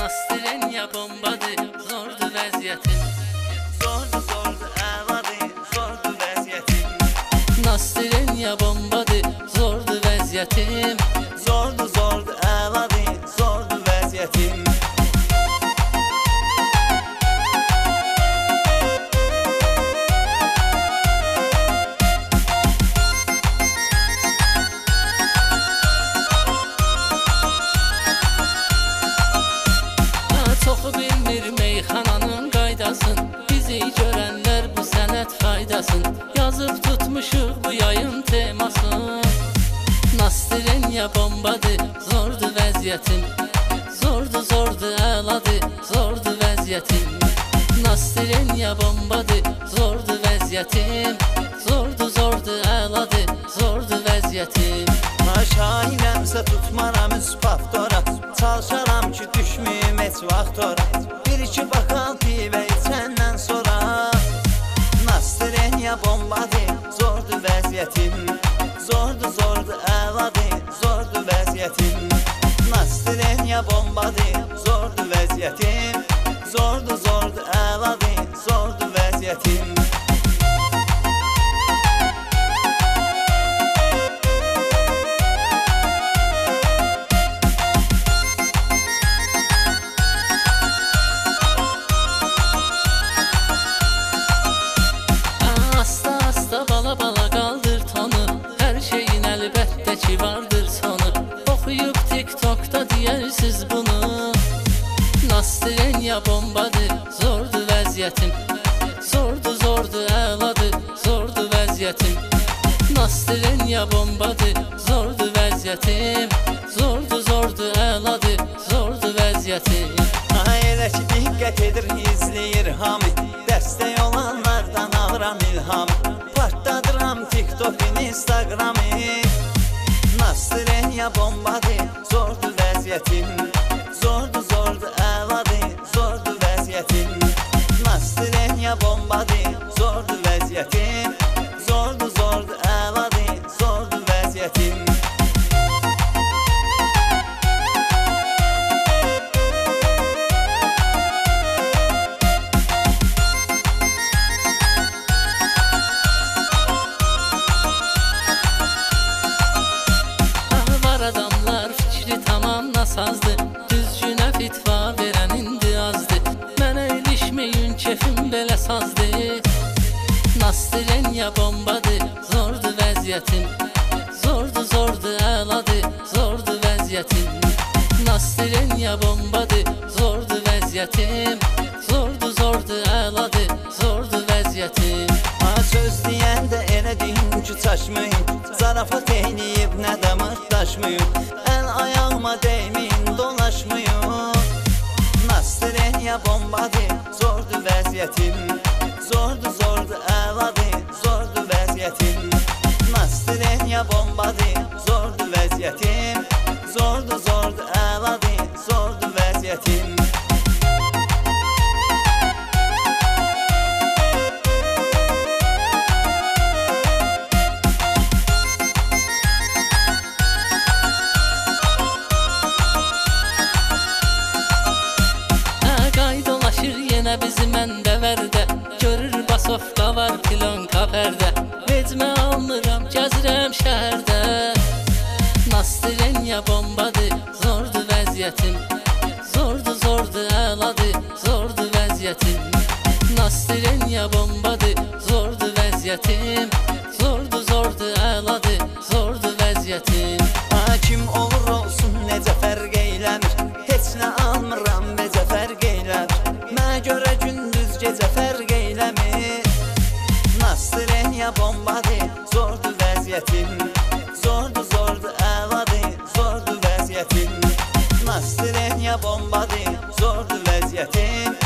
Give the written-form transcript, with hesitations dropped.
Nastirenya bombadır, zordu vəziyyətim. Zordu, əladır, zordu vəziyyətim. Nastirenya bombadır, zordu vəziyyətim. Zordu, əladır, zordu vəziyyətim. Çoxu bilmir meyxananın qaydasın. Bizi görənlər bu sənət faydasın. Yazıb tutmuşuq bu yayın temasın. Nastirenya bombadır, zordu vəziyyətim. Zordu, əladır, zordu vəziyyətim. Nastirenya bombadır, zordu vəziyyətim. Zordu, əladır, zordu vəziyyətim. Şahinəmsə tutmaram üspaftora. Çalışaram ki düşməyim heç vaxt ora. Bir-iki bakal pivə içəndən sonra. Nastirenya bombadır, zordu vəziyyətim. Zordu, əladır, zordu vəziyyətim. Nastirenya bombadır, zordu vəziyyətim. Zordu, əladır, zordu vəziyyətim. Bala qaldır tonu, hər şeyin əlbəttə ki vardır sonu. Oxuyub TikTokda deyərsiz bunu. Nastirenya bombadır, zordu vəziyyətim. Zordu, əladır, zordu vəziyyətim. Nastirenya bombadır, zordu vəziyyətim. Zordu, əladır, zordu vəziyyətim. Elə ki diqqət edir, izləyir hamı. Dəstək olanlardan alıram ilham. Partladıram TikTok'un, Instagram'ı. Nastirenya bombadır, zordu vəziyyətim. Zordu, əladır, zordu vəziyyətim. Nastirenya bombadır, zordu vəziyyətim. Zordu, əladır, zordu vəziyyətim. Adamlar fikri tamam nasazdı. Düzgünə fitva verən indi azdı. Mənə ilişməyin kefim belə sazdı. Nastirenya bombadır, zordu vəziyyətim. Zordu, əladır, zordu vəziyyətim. Nastirenya bombadır, zordu vəziyyətim. Zordu, əladır, zordu vəziyyətim. Söz deyəndə elə deyim ki çaşmayın. Zarafat eyniyib nə də mırtdaşmayın. Əl ayağıma deyməyin, dolaşmayın. Nastirenya bombadır, zordu vəziyyətim. Zordu, əladır, zordu vəziyyətim. Nastirenya bombadır, zordu vəziyyətim. Zordu, əladır, zordu vəziyyətim. Yenə bizi məndə vərdə. Görür basofka var pilonka pərdə. Vecmə almıram, gəzirəm şəhərdə. Nastirenya bombadır, zordu vəziyyətim. Zordu, əladır, zordu vəziyyətim. Nastirenya bombadır, zordu vəziyyətim. Zordu, əladır, zordu vəziyyətim. Kim olur olsun necə fərq eyləmir. Heç nə almıram necə fərq eyləmir. Mənə görə gündüz gecə fərq eyləmir. Nastirenya bombadır, zordu vəziyyətim. Zordu, əladır, zordu vəziyyətim. Nastirenya bombadır, zordu vəziyyətim.